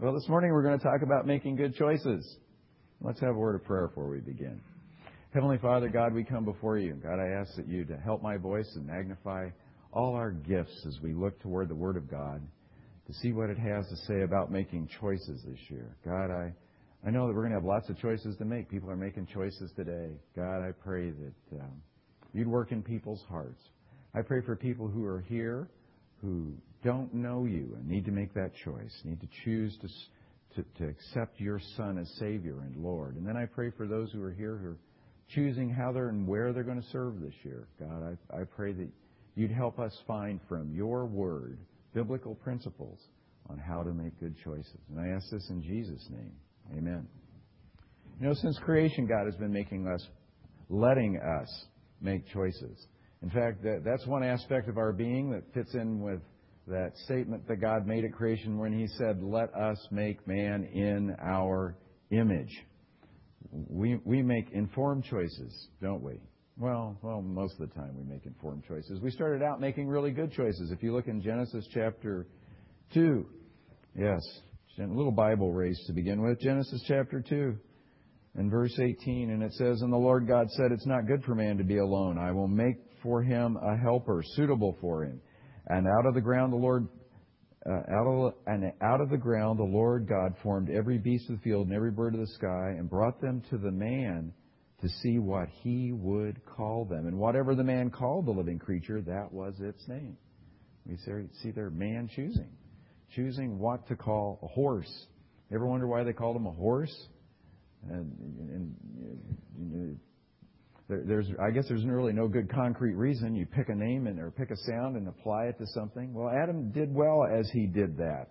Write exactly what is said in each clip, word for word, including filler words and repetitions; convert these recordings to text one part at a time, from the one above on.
Well, this morning we're going to talk about making good choices. Let's have a word of prayer before we begin. Heavenly Father, God, we come before you. God, I ask that you to help my voice and magnify all our gifts as we look toward the Word of God to see what it has to say about making choices this year. God, I, I know that we're going to have lots of choices to make. People are making choices today. God, I pray that um, you'd work in people's hearts. I pray for people who are here who don't know you and need to make that choice, need to choose to, to, to accept your Son as Savior and Lord. And then I pray for those who are here who are choosing how they're and where they're going to serve this year. God, I, I pray that you'd help us find from your Word biblical principles on how to make good choices. And I ask this in Jesus' name. Amen. You know, since creation, God has been making us, letting us make choices. In fact, that, that's one aspect of our being that fits in with that statement that God made at creation when He said, let us make man in our image. We we make informed choices, don't we? Well, well, most of the time we make informed choices. We started out making really good choices. If you look in Genesis chapter two, yes, a little Bible race to begin with. Genesis chapter two and verse eighteen, and it says, and the Lord God said, it's not good for man to be alone. I will make for him a helper suitable for him. And out of the ground the Lord, uh, out of and out of the ground the Lord God formed every beast of the field and every bird of the sky, and brought them to the man to see what he would call them. And whatever the man called the living creature, that was its name. We see there, man choosing, choosing what to call a horse. Ever wonder why they called him a horse? And, and, and there, there's, I guess there's really no good concrete reason. You pick a name and or pick a sound and apply it to something. Well, Adam did well as he did that.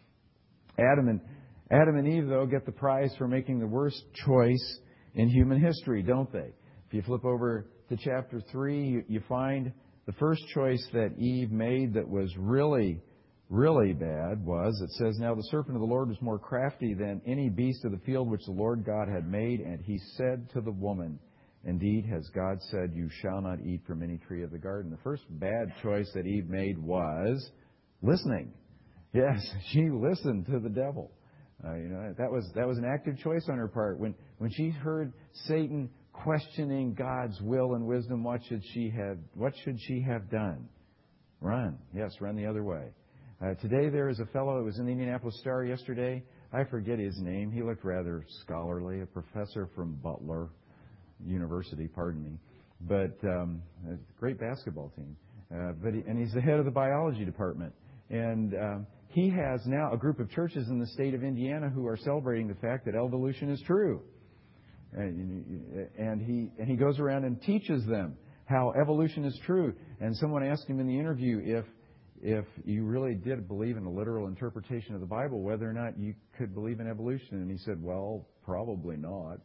Adam and Adam and Eve, though, get the prize for making the worst choice in human history, don't they? If you flip over to chapter three, you, you find the first choice that Eve made that was really, really bad was, it says, now the serpent of the Lord was more crafty than any beast of the field which the Lord God had made, and he said to the woman, indeed, has God said, you shall not eat from any tree of the garden. The first bad choice that Eve made was listening. Yes, she listened to the devil. Uh, you know, that was that was an active choice on her part. When when she heard Satan questioning God's will and wisdom, what should she have what should she have done? Run. Yes, run the other way. Uh, today there is a fellow that was in the Indianapolis Star yesterday. I forget his name. He looked rather scholarly, a professor from Butler University, pardon me. But um, a great basketball team. Uh, but he, and he's the head of the biology department. And um, he has now a group of churches in the state of Indiana who are celebrating the fact that evolution is true. And, and he and he goes around and teaches them how evolution is true. And someone asked him in the interview if if you really did believe in a literal interpretation of the Bible, whether or not you could believe in evolution. And he said, well, probably not.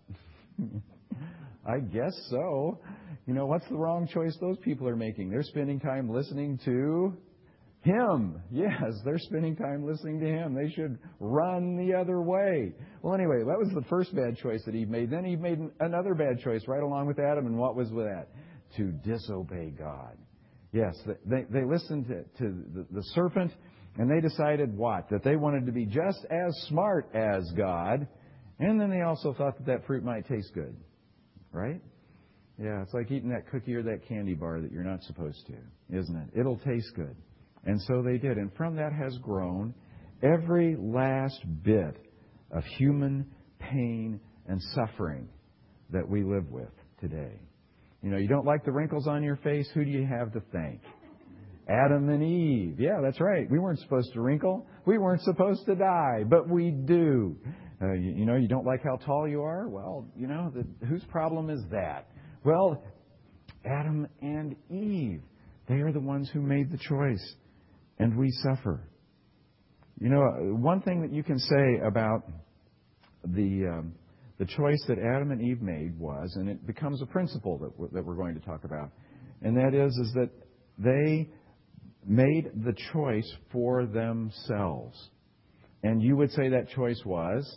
I guess so. You know, what's the wrong choice those people are making? They're spending time listening to Him. Yes, they're spending time listening to Him. They should run the other way. Well, anyway, that was the first bad choice that Eve made. Then Eve made another bad choice right along with Adam. And what was with that? To disobey God. Yes, they, they listened to, to the, the serpent, and they decided what? That they wanted to be just as smart as God. And then they also thought that that fruit might taste good. Right? Yeah, it's like eating that cookie or that candy bar that you're not supposed to, isn't it? It'll taste good. And so they did. And from that has grown every last bit of human pain and suffering that we live with today. You know, you don't like the wrinkles on your face? Who do you have to thank? Adam and Eve. Yeah, that's right. We weren't supposed to wrinkle. We weren't supposed to die, but we do. Uh, you, you know, you don't like how tall you are? Well, you know, the, whose problem is that? Well, Adam and Eve. They are the ones who made the choice, and we suffer. You know, one thing that you can say about the um, the choice that Adam and Eve made was, and it becomes a principle that we're, that we're going to talk about, and that is, is that they made the choice for themselves. And you would say that choice was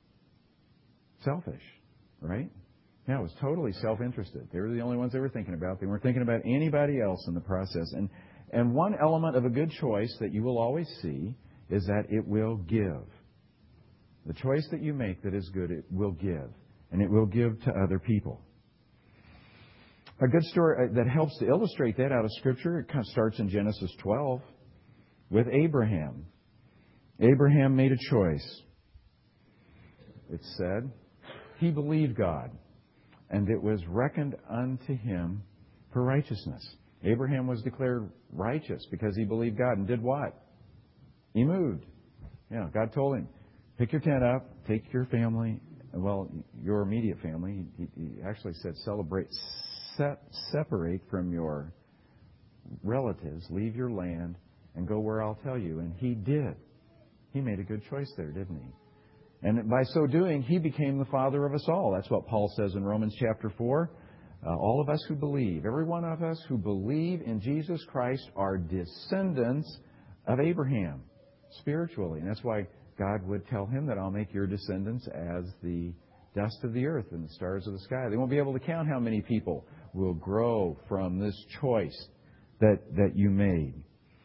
selfish, right? Yeah, it was totally self-interested. They were the only ones they were thinking about. They weren't thinking about anybody else in the process. And and one element of a good choice that you will always see is that it will give. The choice that you make that is good, it will give. And it will give to other people. A good story that helps to illustrate that out of Scripture, it kind of starts in Genesis twelve with Abraham. Abraham made a choice. It said, he believed God, and it was reckoned unto him for righteousness. Abraham was declared righteous because he believed God and did what? He moved. You know, God told him, pick your tent up, take your family, well, your immediate family. He, he actually said, celebrate, set, separate from your relatives, leave your land, and go where I'll tell you. And he did. He made a good choice there, didn't he? And by so doing, he became the father of us all. That's what Paul says in Romans chapter four. Uh, all of us who believe, every one of us who believe in Jesus Christ are descendants of Abraham, spiritually. And that's why God would tell him that I'll make your descendants as the dust of the earth and the stars of the sky. They won't be able to count how many people will grow from this choice that, that you made.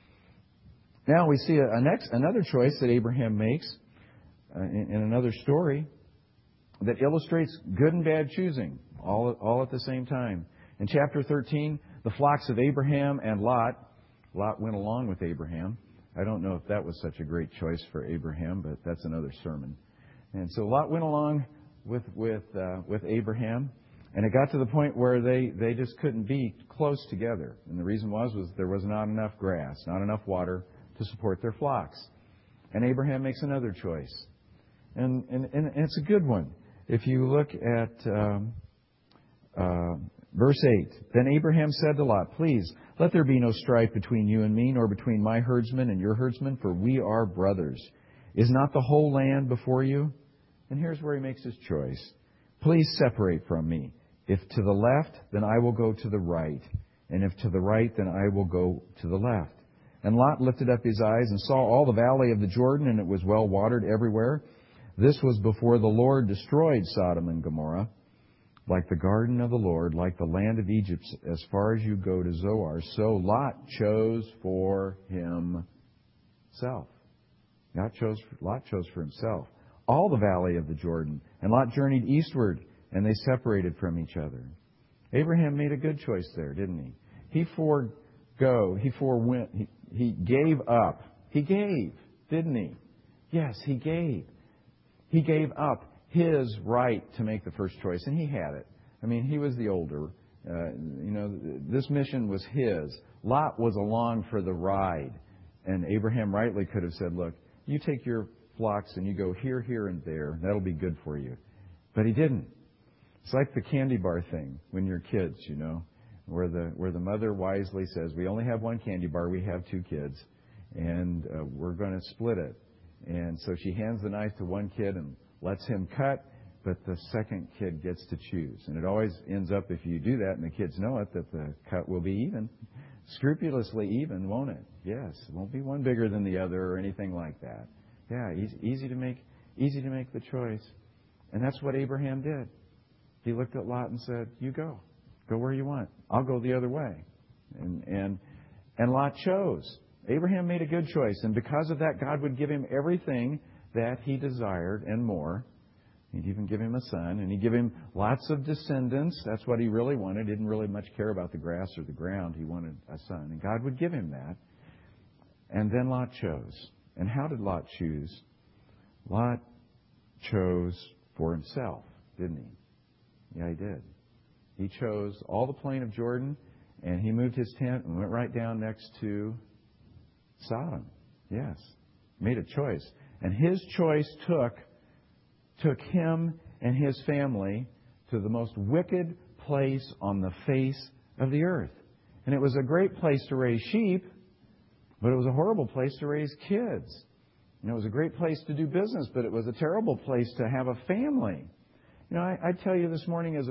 Now we see a, a next another choice that Abraham makes uh, in, in another story that illustrates good and bad choosing all, all at the same time. In chapter thirteen, the flocks of Abraham and Lot, Lot went along with Abraham. I don't know if that was such a great choice for Abraham, but that's another sermon. And so Lot went along with with uh, with Abraham, and it got to the point where they, they just couldn't be close together. And the reason was was there was not enough grass, not enough water to support their flocks. And Abraham makes another choice, and and, and it's a good one. If you look at um, uh, verse eight, then Abraham said to Lot, "Please, let there be no strife between you and me, nor between my herdsmen and your herdsmen, for we are brothers. Is not the whole land before you?" And here's where he makes his choice. "Please separate from me. If to the left, then I will go to the right. And if to the right, then I will go to the left." And Lot lifted up his eyes and saw all the valley of the Jordan, and it was well watered everywhere. This was before the Lord destroyed Sodom and Gomorrah. Like the garden of the Lord, like the land of Egypt, as far as you go to Zoar, so Lot chose for himself. Lot chose, Lot chose for himself all the valley of the Jordan. And Lot journeyed eastward, and they separated from each other. Abraham made a good choice there, didn't he? He forego, he forewent, he, he gave up. He gave, didn't he? Yes, he gave. He gave up his right to make the first choice, and he had it. I mean, he was the older. Uh, you know, this mission was his. Lot was along for the ride, and Abraham rightly could have said, "Look, you take your flocks and you go here, here, and there. That'll be good for you." But he didn't. It's like the candy bar thing when you're kids, you know, where the where the mother wisely says, "We only have one candy bar. We have two kids, and uh, we're going to split it." And so she hands the knife to one kid and lets him cut, but the second kid gets to choose. And it always ends up, if you do that and the kids know it, that the cut will be even. Scrupulously even, won't it? Yes. It won't be one bigger than the other or anything like that. Yeah, easy, easy to make easy to make the choice. And that's what Abraham did. He looked at Lot and said, "You go. Go where you want. I'll go the other way." And and and Lot chose. Abraham made a good choice, and because of that, God would give him everything that he desired and more. He'd even give him a son, and he'd give him lots of descendants. That's what he really wanted. He didn't really much care about the grass or the ground. He wanted a son, and God would give him that. And then Lot chose. And how did Lot choose? Lot chose for himself, didn't he? Yeah, he did. He chose all the plain of Jordan, and he moved his tent and went right down next to Sodom. Yes. Made a choice. And his choice took, took him and his family to the most wicked place on the face of the earth. And it was a great place to raise sheep, but it was a horrible place to raise kids. And it was a great place to do business, but it was a terrible place to have a family. You know, I, I tell you this morning as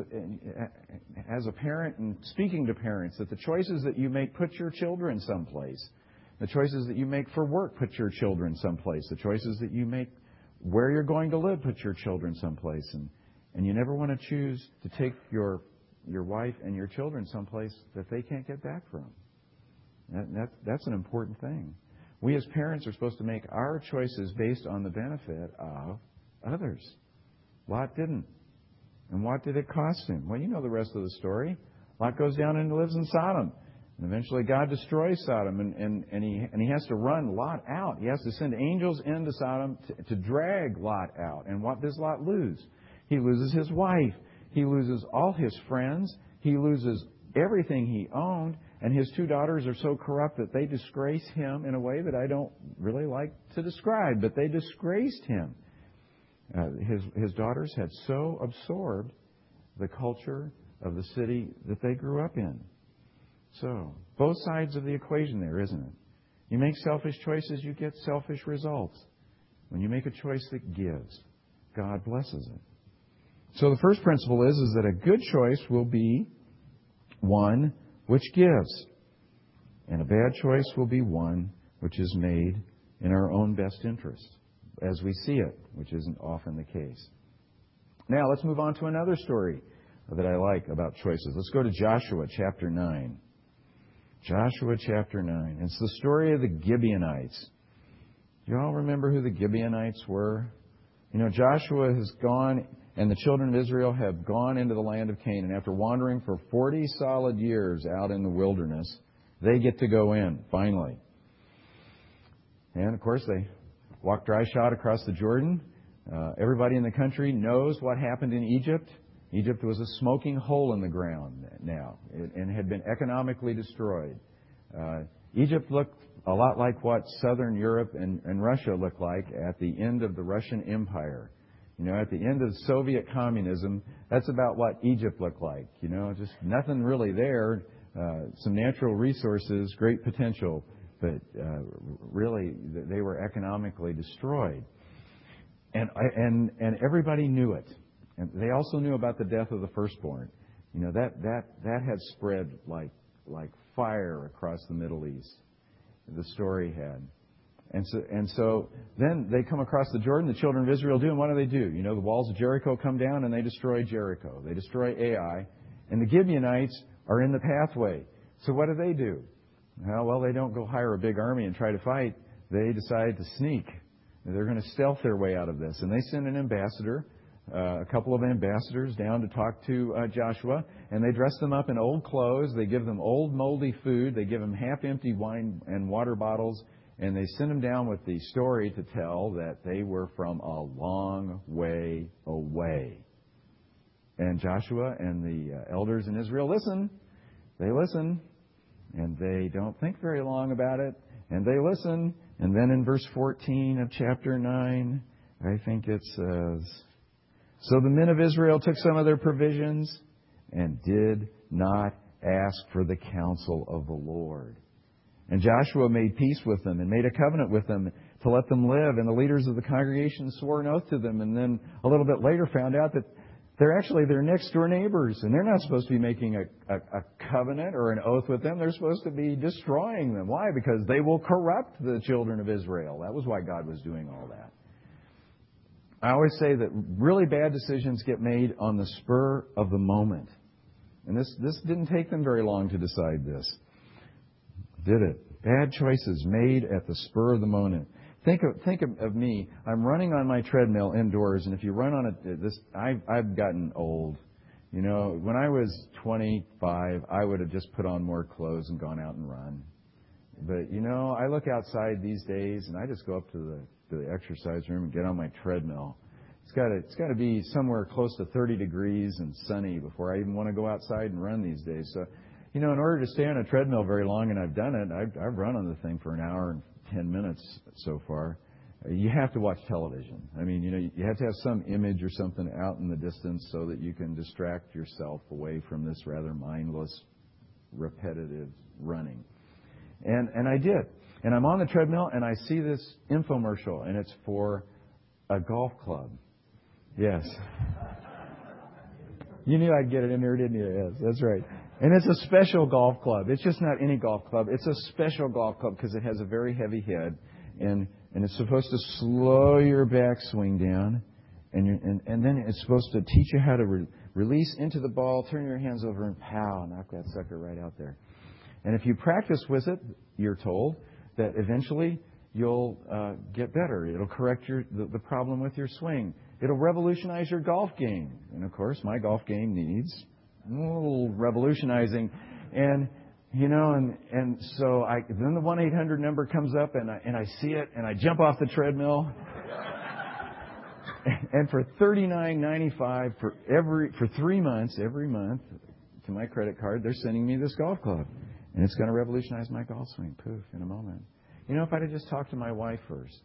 a, as a parent and speaking to parents that the choices that you make put your children someplace. The choices that you make for work put your children someplace. The choices that you make where you're going to live put your children someplace. And, and you never want to choose to take your your wife and your children someplace that they can't get back from. That, that, that's an important thing. We as parents are supposed to make our choices based on the benefit of others. Lot didn't. And what did it cost him? Well, you know the rest of the story. Lot goes down and lives in Sodom. And eventually God destroys Sodom, and, and, and, he, and he has to run Lot out. He has to send angels into Sodom to, to drag Lot out. And what does Lot lose? He loses his wife. He loses all his friends. He loses everything he owned. And his two daughters are so corrupt that they disgrace him in a way that I don't really like to describe, but they disgraced him. Uh, his, his daughters had so absorbed the culture of the city that they grew up in. So, both sides of the equation there, isn't it? You make selfish choices, you get selfish results. When you make a choice that gives, God blesses it. So the first principle is, is that a good choice will be one which gives. And a bad choice will be one which is made in our own best interest, as we see it, which isn't often the case. Now, let's move on to another story that I like about choices. Let's go to Joshua chapter nine. Joshua chapter nine. It's the story of the Gibeonites. Do you all remember who the Gibeonites were? You know, Joshua has gone, and the children of Israel have gone into the land of Canaan. After wandering for forty solid years out in the wilderness, they get to go in, finally. And, of course, they walk dry-shod across the Jordan. Uh, everybody in the country knows what happened in Egypt. Egypt was a smoking hole in the ground now and had been economically destroyed. Uh, Egypt looked a lot like what Southern Europe and, and Russia looked like at the end of the Russian Empire. You know, at the end of Soviet communism, that's about what Egypt looked like. You know, just nothing really there, uh, some natural resources, great potential, but uh, really they were economically destroyed. And, and, and everybody knew it. And they also knew about the death of the firstborn. You know, that, that, that had spread like, like fire across the Middle East. The story had. And so, and so then they come across the Jordan, the children of Israel do, and what do they do? You know, the walls of Jericho come down and they destroy Jericho. They destroy Ai. And the Gibeonites are in the pathway. So what do they do? Well, well, they don't go hire a big army and try to fight. They decide to sneak. They're going to stealth their way out of this. And they send an ambassador. Uh, a couple of ambassadors down to talk to uh, Joshua, and they dress them up in old clothes. They give them old moldy food. They give them half-empty wine and water bottles, and they send them down with the story to tell that they were from a long way away. And Joshua and the uh, elders in Israel listen. They listen, and they don't think very long about it, and they listen. And then in verse fourteen of chapter nine, I think it says, "So the men of Israel took some of their provisions and did not ask for the counsel of the Lord. And Joshua made peace with them and made a covenant with them to let them live. And the leaders of the congregation swore an oath to them. And then a little bit later found out that they're actually their next door neighbors. And they're not supposed to be making a, a, a covenant or an oath with them. They're supposed to be destroying them. Why? Because they will corrupt the children of Israel. That was why God was doing all that. I always say that really bad decisions get made on the spur of the moment. And this, this didn't take them very long to decide this. Did it? Bad choices made at the spur of the moment. Think of, think of, of me. I'm running on my treadmill indoors, and if you run on it, this, I've, I've gotten old. You know, when I was twenty-five, I would have just put on more clothes and gone out and run. But, you know, I look outside these days, and I just go up to the to the exercise room and get on my treadmill. It's got to, it's got to be somewhere close to thirty degrees and sunny before I even want to go outside and run these days. So, you know, in order to stay on a treadmill very long, and I've done it, I've, I've run on the thing for an hour and ten minutes so far. You have to watch television. I mean, you know, you have to have some image or something out in the distance so that you can distract yourself away from this rather mindless, repetitive running. And and I did. And I'm on the treadmill, and I see this infomercial, and it's for a golf club. Yes. You knew I'd get it in there, didn't you? Yes, that's right. And it's a special golf club. It's just not any golf club. It's a special golf club because it has a very heavy head, and, and it's supposed to slow your backswing down, and, you're, and, and then it's supposed to teach you how to re- release into the ball, turn your hands over, and pow, knock that sucker right out there. And if you practice with it, you're told, that eventually you'll uh, get better. It'll correct your the, the problem with your swing. It'll revolutionize your golf game. And, of course, my golf game needs a little revolutionizing. And, you know, and, and so I, then the one eight hundred number comes up, and I, and I see it, and I jump off the treadmill. And for thirty-nine ninety-five for every for three months, every month, to my credit card, they're sending me this golf club. And it's going to revolutionize my golf swing. Poof, in a moment. You know, if I'd have just talked to my wife first.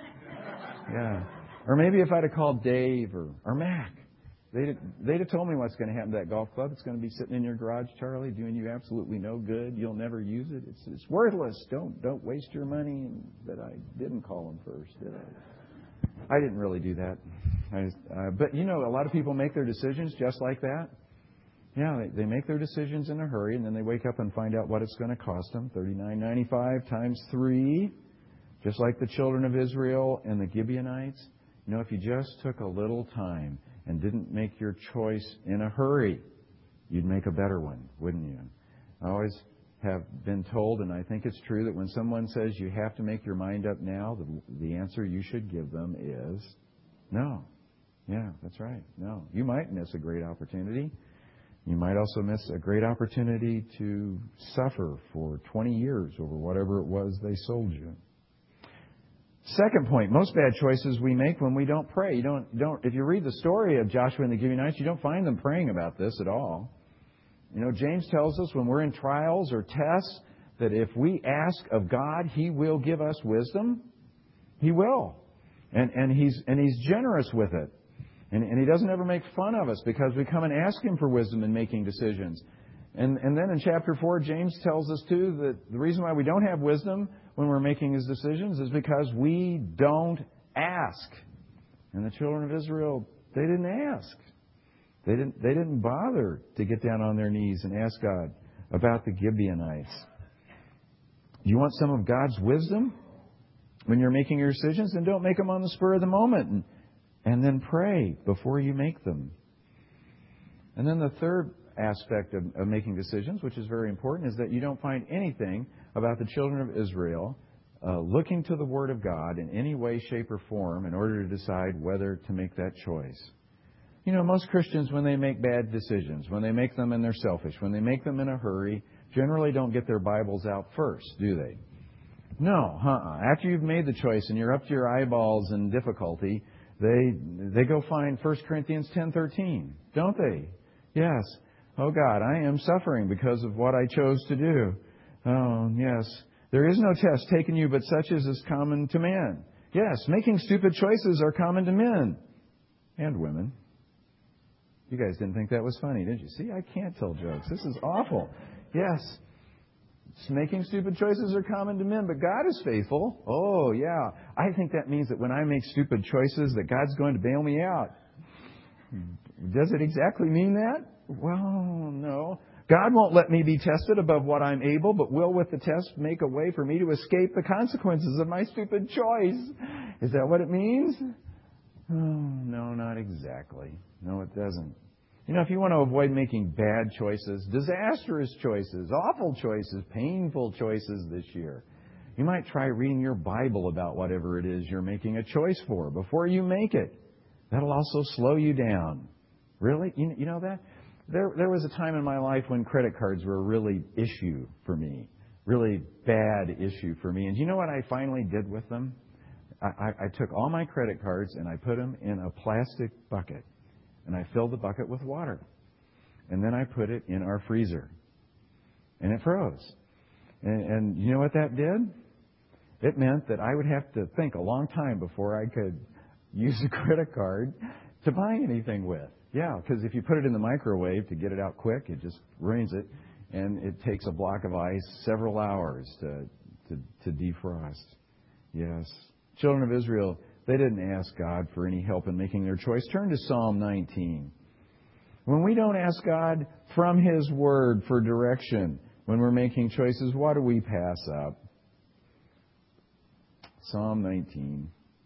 Yeah. Or maybe if I'd have called Dave or, or Mac. They'd have, they'd have told me what's going to happen to that golf club. It's going to be sitting in your garage, Charlie, doing you absolutely no good. You'll never use it. It's, it's worthless. Don't don't waste your money. But I didn't call them first, did I? I didn't really do that. I, uh, but, you know, a lot of people make their decisions just like that. Yeah, they, they make their decisions in a hurry, and then they wake up and find out what it's going to cost them. thirty-nine ninety-five times three, just like the children of Israel and the Gibeonites. You know, if you just took a little time and didn't make your choice in a hurry, you'd make a better one, wouldn't you? I always have been told, and I think it's true, that when someone says you have to make your mind up now, the, the answer you should give them is no. Yeah, that's right. No. You might miss a great opportunity. You might also miss a great opportunity to suffer for twenty years over whatever it was they sold you. Second point, most bad choices we make when we don't pray. You don't, don't, if you read the story of Joshua and the Gibeonites, you don't find them praying about this at all. You know, James tells us when we're in trials or tests that if we ask of God, He will give us wisdom. He will. And, and, he's, and He's generous with it. And, and He doesn't ever make fun of us because we come and ask Him for wisdom in making decisions. And, and then in chapter four, James tells us, too, that the reason why we don't have wisdom when we're making His decisions is because we don't ask. And the children of Israel, they didn't ask. They didn't, they didn't bother to get down on their knees and ask God about the Gibeonites. Do you want some of God's wisdom when you're making your decisions? Then don't make them on the spur of the moment. And, and then pray before you make them. And then the third aspect of, of making decisions, which is very important, is that you don't find anything about the children of Israel uh, looking to the Word of God in any way, shape, or form in order to decide whether to make that choice. You know, most Christians, when they make bad decisions, when they make them and they're selfish, when they make them in a hurry, generally don't get their Bibles out first, do they? No, uh-uh. After you've made the choice and you're up to your eyeballs in difficulty, they they go find First Corinthians ten thirteen, don't they? Yes. Oh, God, I am suffering because of what I chose to do. Oh, yes. There is no test taken you, but such as is common to man. Yes, making stupid choices are common to men and women. You guys didn't think that was funny, did you? See, I can't tell jokes. This is awful. Yes, making stupid choices are common to men, but God is faithful. Oh, yeah. I think that means that when I make stupid choices, that God's going to bail me out. Does it exactly mean that? Well, no. God won't let me be tested above what I'm able, but will with the test make a way for me to escape the consequences of my stupid choice. Is that what it means? Oh, no, not exactly. No, it doesn't. You know, if you want to avoid making bad choices, disastrous choices, awful choices, painful choices this year, you might try reading your Bible about whatever it is you're making a choice for before you make it. That'll also slow you down. Really? You, you know that? There, there was a time in my life when credit cards were a really issue for me, really bad issue for me. And you know what I finally did with them? I, I, I took all my credit cards and I put them in a plastic bucket. And I filled the bucket with water. And then I put it in our freezer. And it froze. And, and you know what that did? It meant that I would have to think a long time before I could use a credit card to buy anything with. Yeah, because if you put it in the microwave to get it out quick, it just ruins it. And it takes a block of ice several hours to, to, to defrost. Yes. Children of Israel, they didn't ask God for any help in making their choice. Turn to Psalm nineteen. When we don't ask God from His Word for direction when we're making choices, what do we pass up? Psalm nineteen.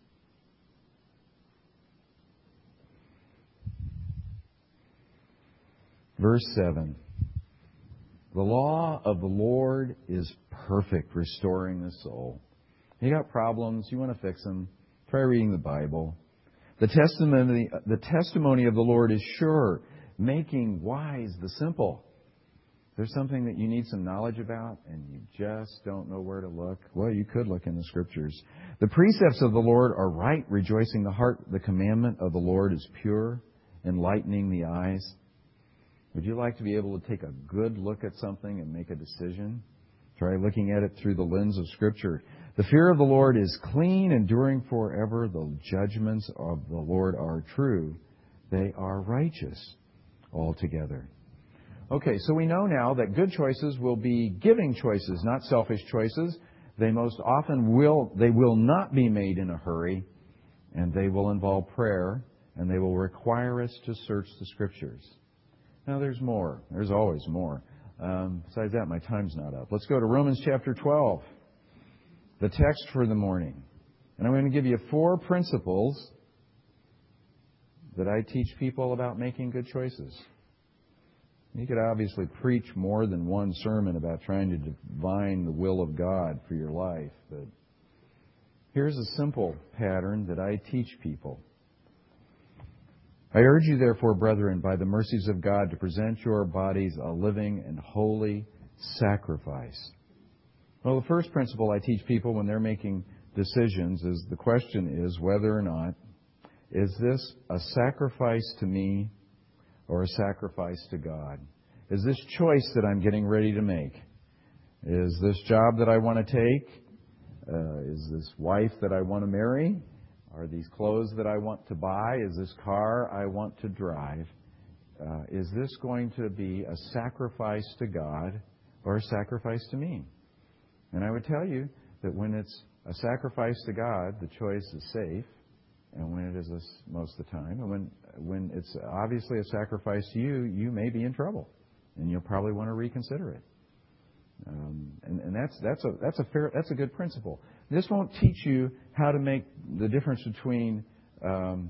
Verse seven. The law of the Lord is perfect, restoring the soul. You got problems, you want to fix them, try reading the Bible. The testimony, the testimony of the Lord is sure, making wise the simple. There's something that you need some knowledge about and you just don't know where to look. Well, you could look in the Scriptures. The precepts of the Lord are right, rejoicing the heart. The commandment of the Lord is pure, enlightening the eyes. Would you like to be able to take a good look at something and make a decision? Try looking at it through the lens of Scripture. The fear of the Lord is clean, enduring forever. The judgments of the Lord are true. They are righteous altogether. Okay, so we know now that good choices will be giving choices, not selfish choices. They most often will, they will not be made in a hurry, and they will involve prayer, and they will require us to search the Scriptures. Now, there's more. There's always more. Um, besides that, my time's not up. Let's go to Romans chapter twelve, the text for the morning. And I'm going to give you four principles that I teach people about making good choices. You could obviously preach more than one sermon about trying to divine the will of God for your life, but here's a simple pattern that I teach people. I urge you, therefore, brethren, by the mercies of God, to present your bodies a living and holy sacrifice. Well, the first principle I teach people when they're making decisions is the question is whether or not, is this a sacrifice to me or a sacrifice to God? Is this choice that I'm getting ready to make? Is this job that I want to take? Uh, is this wife that I want to marry? Are these clothes that I want to buy? Is this car I want to drive? Uh, is this going to be a sacrifice to God or a sacrifice to me? And I would tell you that when it's a sacrifice to God, the choice is safe. And when it is a, most of the time, and when when it's obviously a sacrifice to you, you may be in trouble, and you'll probably want to reconsider it. Um, and, and that's that's a that's a fair that's a good principle. This won't teach you how to make the difference between um,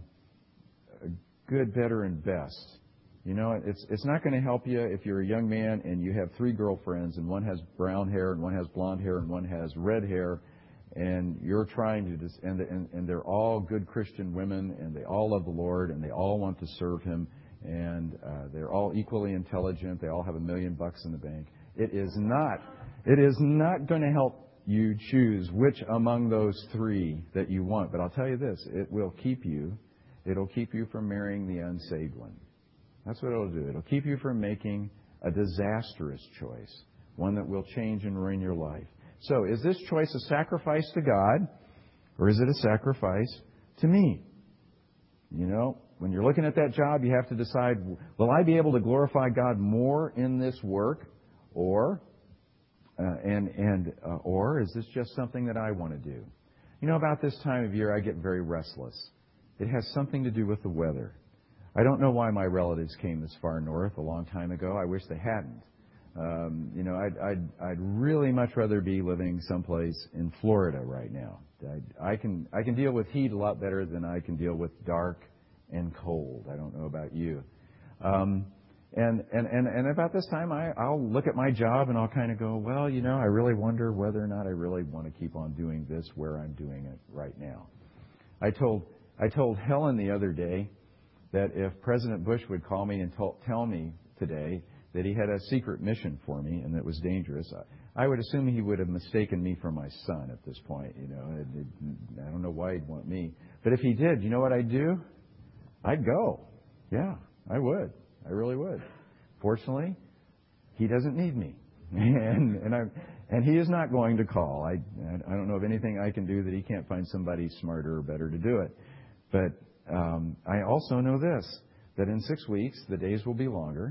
good, better, and best. You know, it's it's not going to help you if you're a young man and you have three girlfriends, and one has brown hair, and one has blonde hair, and one has red hair. And you're trying to, dis- and, and, and they're all good Christian women, and they all love the Lord, and they all want to serve Him, and uh, they're all equally intelligent. They all have a million bucks in the bank. It is not, it is not going to help you choose which among those three that you want. But I'll tell you this: it will keep you, it'll keep you from marrying the unsaved one. That's what it'll do. It'll keep you from making a disastrous choice, one that will change and ruin your life. So, is this choice a sacrifice to God, or is it a sacrifice to me? You know, when you're looking at that job, you have to decide, will I be able to glorify God more in this work, or uh, and and uh, or is this just something that I want to do? You know, about this time of year, I get very restless. It has something to do with the weather. I don't know why my relatives came this far north a long time ago. I wish they hadn't. Um, you know, I'd, I'd, I'd really much rather be living someplace in Florida right now. I, I can I can deal with heat a lot better than I can deal with dark and cold. I don't know about you. Um, and, and, and, and about this time, I, I'll look at my job and I'll kind of go, well, you know, I really wonder whether or not I really want to keep on doing this where I'm doing it right now. I told I told Helen the other day that if President Bush would call me and t- tell me today that he had a secret mission for me and that was dangerous, I, I would assume he would have mistaken me for my son at this point. You know, it, it, I don't know why he'd want me. But if he did, you know what I'd do? I'd go. Yeah, I would. I really would. Fortunately, he doesn't need me. and and, I, and he is not going to call. I, I don't know of anything I can do that he can't find somebody smarter or better to do it. But um, I also know this, that in six weeks, the days will be longer.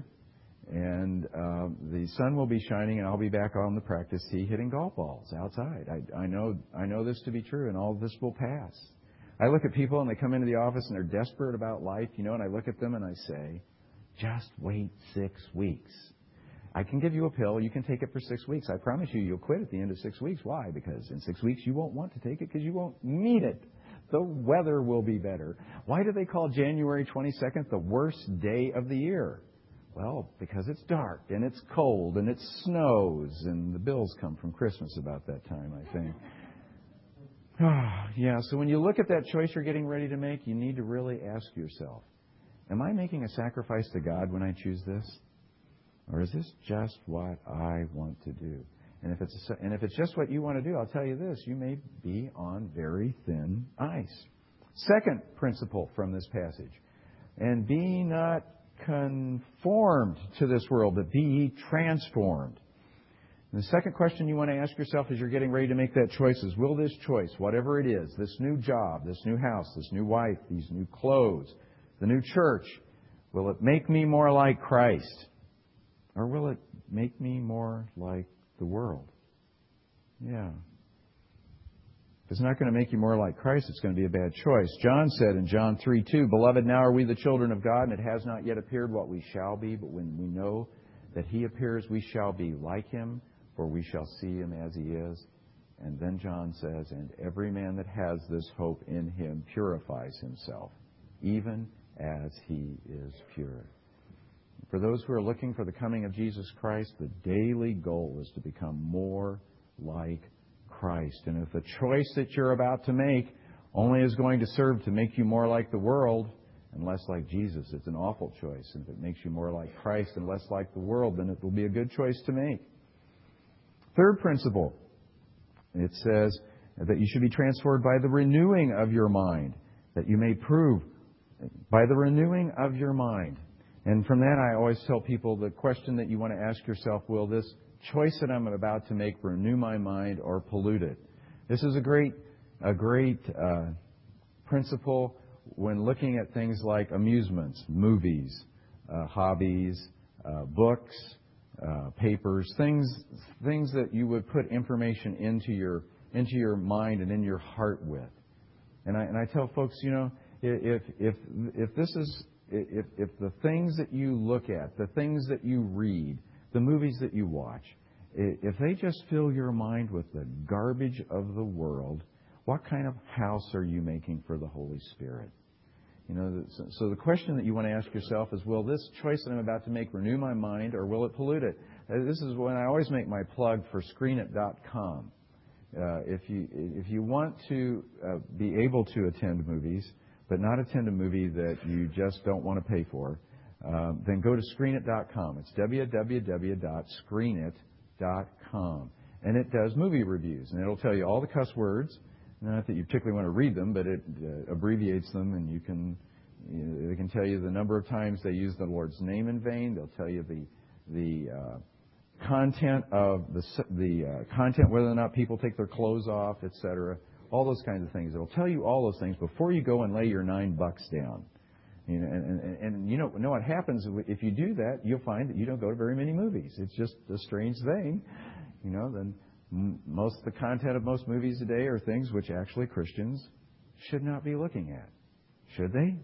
And uh, the sun will be shining, and I'll be back on the practice tee hitting golf balls outside. I, I know I know this to be true, and all of this will pass. I look at people, and they come into the office, and they're desperate about life, you know, and I look at them, and I say, just wait six weeks. I can give you a pill. You can take it for six weeks. I promise you, you'll quit at the end of six weeks. Why? Because in six weeks, you won't want to take it because you won't need it. The weather will be better. Why do they call January twenty-second the worst day of the year? Well, because it's dark, and it's cold, and it snows, and the bills come from Christmas about that time, I think. Yeah, so when you look at that choice you're getting ready to make, you need to really ask yourself, am I making a sacrifice to God when I choose this? Or is this just what I want to do? And if it's a, and if it's just what you want to do, I'll tell you this, you may be on very thin ice. Second principle from this passage, and be not conformed to this world, but be ye transformed. And the second question you want to ask yourself as you're getting ready to make that choice is, will this choice, whatever it is, this new job, this new house, this new wife, these new clothes, the new church, will it make me more like Christ? Or will it make me more like the world? Yeah. If it's not going to make you more like Christ, it's going to be a bad choice. John said in John three two, Beloved, now are we the children of God, and it has not yet appeared what we shall be, but when we know that He appears, we shall be like Him, for we shall see Him as He is. And then John says, and every man that has this hope in Him purifies himself, even as He is pure. For those who are looking for the coming of Jesus Christ, the daily goal is to become more like Christ. And if the choice that you're about to make only is going to serve to make you more like the world and less like Jesus, it's an awful choice. And if it makes you more like Christ and less like the world, then it will be a good choice to make. Third principle, it says that you should be transformed by the renewing of your mind, that you may prove by the renewing of your mind. And from that, I always tell people the question that you want to ask yourself, will this choice that I'm about to make renew my mind or pollute it? This is a great, a great uh, principle when looking at things like amusements, movies, uh, hobbies, uh, books, uh, papers, things, things that you would put information into your into your mind and in your heart with. And I and I tell folks, you know, if if if this is If, if the things that you look at, the things that you read, the movies that you watch, if they just fill your mind with the garbage of the world, what kind of house are you making for the Holy Spirit? You know, so the question that you want to ask yourself is, will this choice that I'm about to make renew my mind, or will it pollute it? This is when I always make my plug for screen it dot com. Uh, if you if you want to uh, be able to attend movies, but not attend a movie that you just don't want to pay for, um, then go to screen it dot com. It's w w w dot screen it dot com. And it does movie reviews. And it'll tell you all the cuss words. Not that you particularly want to read them, but it uh, abbreviates them. And you can, you know, they can tell you the number of times they use the Lord's name in vain. They'll tell you the the uh, content of the, the uh, content, whether or not people take their clothes off, et cetera. All those kinds of things. It'll tell you all those things before you go and lay your nine bucks down. You know, and, and, and you know, know what happens if you do that? You'll find that you don't go to very many movies. It's just a strange thing. You know, then most of the content of most movies today are things which actually Christians should not be looking at. Should they?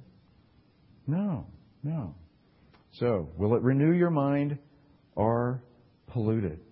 No, no. So, will it renew your mind or pollute it?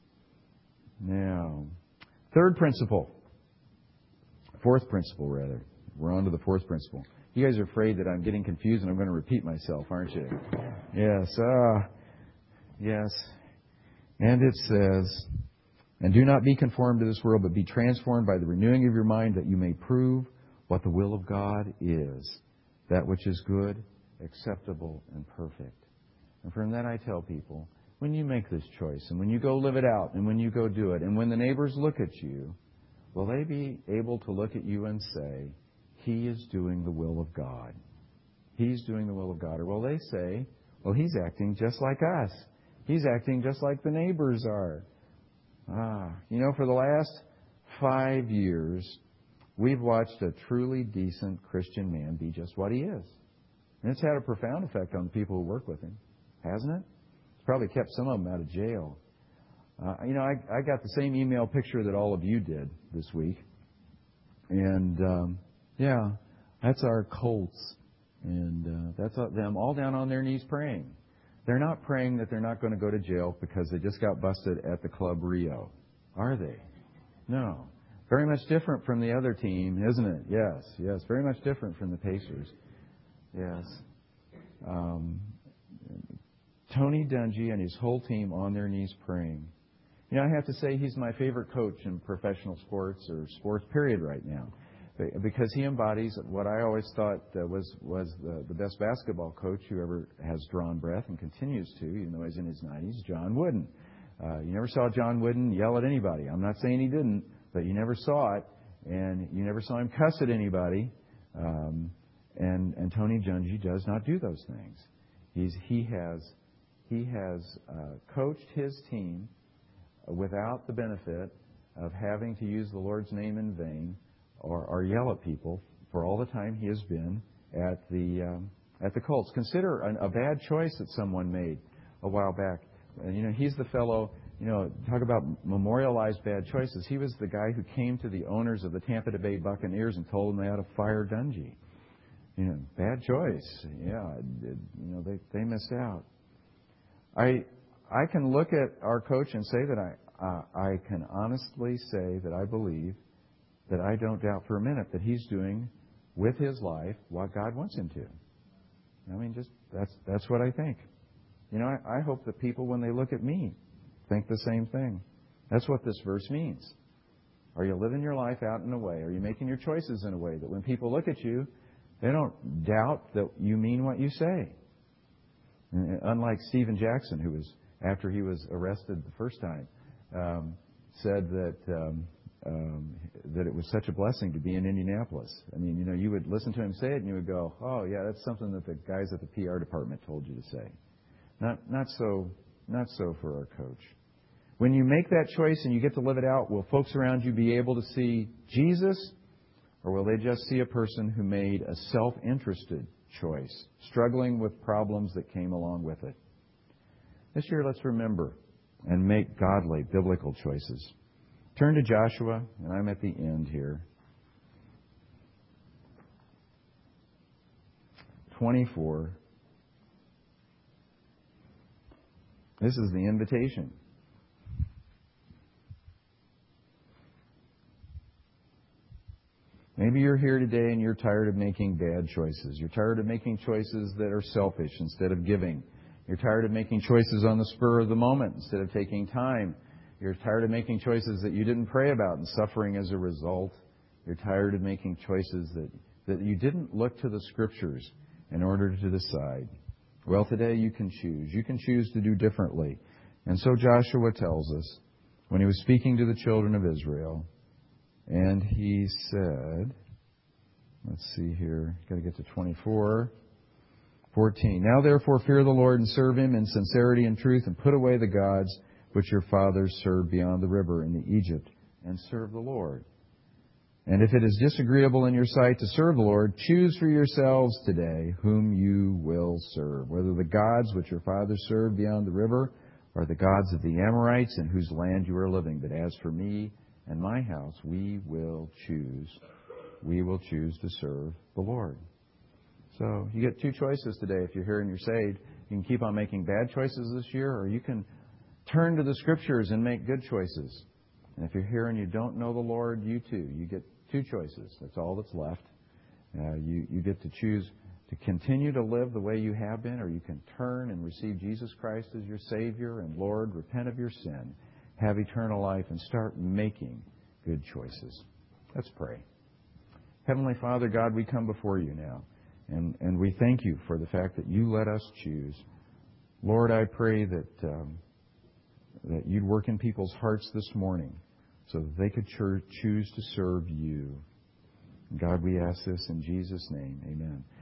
Now, third principle. Fourth principle, rather. We're on to the fourth principle. You guys are afraid that I'm getting confused and I'm going to repeat myself, aren't you? Yes. Uh, yes. And it says, and do not be conformed to this world, but be transformed by the renewing of your mind, that you may prove what the will of God is, that which is good, acceptable, and perfect. And from that I tell people, when you make this choice, and when you go live it out, and when you go do it, and when the neighbors look at you, will they be able to look at you and say, he is doing the will of God? He's doing the will of God. Or will they say, well, he's acting just like us. He's acting just like the neighbors are. Ah, you know, for the last five years, we've watched a truly decent Christian man be just what he is. And it's had a profound effect on the people who work with him, hasn't it? It's probably kept some of them out of jail. Uh, you know, I, I got the same email picture that all of you did this week. And, um, yeah, that's our Colts. And uh, that's them all down on their knees praying. They're not praying that they're not going to go to jail because they just got busted at the Club Rio, are they? No. Very much different from the other team, isn't it? Yes, yes. Very much different from the Pacers. Yes. Um, Tony Dungy and his whole team on their knees praying. You know, I have to say he's my favorite coach in professional sports or sports period right now, because he embodies what I always thought uh, was was the, the best basketball coach who ever has drawn breath and continues to, even though he's in his nineties, John Wooden. Uh, you never saw John Wooden yell at anybody. I'm not saying he didn't, but you never saw it, and you never saw him cuss at anybody. Um, and, and Tony Dungy does not do those things. He's, he has, he has uh, coached his team without the benefit of having to use the Lord's name in vain or, or yell at people for all the time he has been at the um, at the Colts. Consider an, a bad choice that someone made a while back. And, you know, he's the fellow, you know, talk about memorialized bad choices. He was the guy who came to the owners of the Tampa Bay Buccaneers and told them they ought to fire Dungy. You know, bad choice. Yeah, it, you know, they they missed out. I I can look at our coach and say that I uh, I can honestly say that I believe that I don't doubt for a minute that he's doing with his life what God wants him to. I mean, just that's that's what I think. You know, I, I hope that people, when they look at me, think the same thing. That's what this verse means. Are you living your life out in a way? Are you making your choices in a way that when people look at you, they don't doubt that you mean what you say? And unlike Stephen Jackson, who was, after he was arrested the first time, um, said that um, um, that it was such a blessing to be in Indianapolis. I mean, you know, you would listen to him say it and you would go, oh, yeah, that's something that the guys at the P R department told you to say. Not, not so, not so for our coach. When you make that choice and you get to live it out, will folks around you be able to see Jesus, or will they just see a person who made a self-interested choice, struggling with problems that came along with it? This year, let's remember and make godly, biblical choices. Turn to Joshua, and I'm at the end here. twenty-four. This is the invitation. Maybe you're here today and you're tired of making bad choices. You're tired of making choices that are selfish instead of giving. You're tired of making choices on the spur of the moment instead of taking time. You're tired of making choices that you didn't pray about and suffering as a result. You're tired of making choices that, that you didn't look to the Scriptures in order to decide. Well, today you can choose. You can choose to do differently. And so Joshua tells us, when he was speaking to the children of Israel, and he said, let's see here, got to get to twenty-four, fourteen. Now therefore fear the Lord and serve Him in sincerity and truth, and put away the gods which your fathers served beyond the river in the Egypt, and serve the Lord. And if it is disagreeable in your sight to serve the Lord, choose for yourselves today whom you will serve, whether the gods which your fathers served beyond the river, or the gods of the Amorites in whose land you are living. But as for me and my house, we will choose. We will choose to serve the Lord. So you get two choices today. If you're here and you're saved, you can keep on making bad choices this year, or you can turn to the Scriptures and make good choices. And if you're here and you don't know the Lord, you too. You get two choices. That's all that's left. Uh, you, you get to choose to continue to live the way you have been, or you can turn and receive Jesus Christ as your Savior and Lord, repent of your sin, have eternal life, and start making good choices. Let's pray. Heavenly Father, God, we come before you now, and, and we thank you for the fact that you let us choose. Lord, I pray that um, that you'd work in people's hearts this morning so that they could choose to serve you. God, we ask this in Jesus' name. Amen.